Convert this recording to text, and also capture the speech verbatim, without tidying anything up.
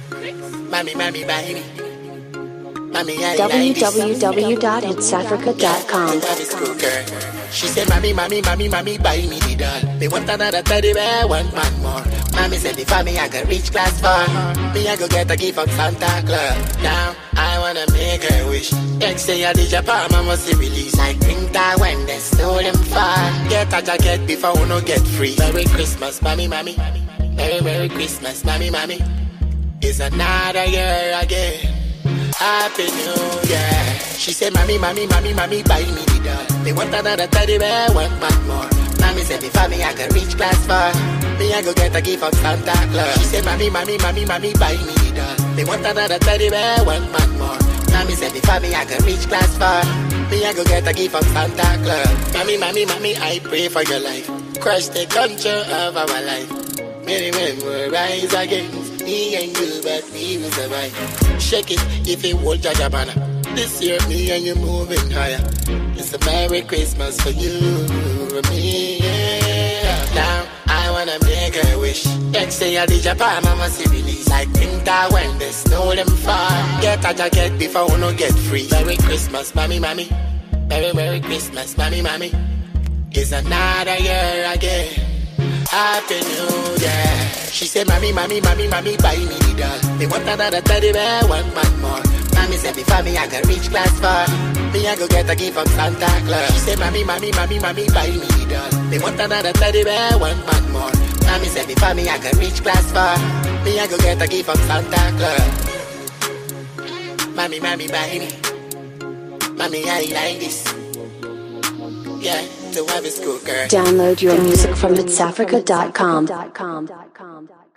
Mommy, mommy, buy me. Mommy, I like this. w w w dot hits africa dot com. She said, mommy, mommy, mommy, mommy, buy me the doll. Me want another teddy bear, one man more. Mommy said, if I me, I got reach class for. Me, I go get a gift from Santa Claus. Now, I wanna make her wish. Next day, I did Japan, I must see release. Like winter when they stole them far. Get a jacket before we no get free. Merry Christmas, mommy, mommy. Merry, Merry Christmas, mommy, mommy. It's another year again. Happy New Year. She said, mommy, mommy, mommy, mommy, buy me the doll. They want another teddy bear, one man more. Mommy said, if I me, I can reach class for. Me, I go get a gift from Santa Claus. She said, mommy, mommy, mommy, mommy, buy me the doll. They want another teddy bear, one man more. Mommy said, if I me, I can reach class for. Me, I go get a gift from Santa Claus. Mommy, mommy, mommy, I pray for your life. Crush the culture of our life. Many men will rise against me and you, but we will survive. Shake it if it hold Jajabana. This year, me and you moving higher. It's a Merry Christmas for you and me, yeah. Now, I wanna make a wish. Next day, I did Japan, I must see release. Like winter when the snow them fall. Get a jacket before we no get free. Merry Christmas, mommy, mommy. Merry, Merry Christmas, mommy, mommy. It's another year again. Happy New Year. She said, mommy, mommy, mommy, mommy, buy me the doll. They want another teddy bear, one man more. Mommy said, before me, I can reach class for. Me, I go get a gift from Santa Claus. She said, mommy, mommy, mommy, mommy, buy me the doll. They want another teddy bear, one man more. Mommy said, before me, I can reach class for. Me, I go get a gift from Santa Claus. Mommy, mommy, buy me. Mommy, I like this. Yeah, to have a school girl. Download your music from hits africa dot com.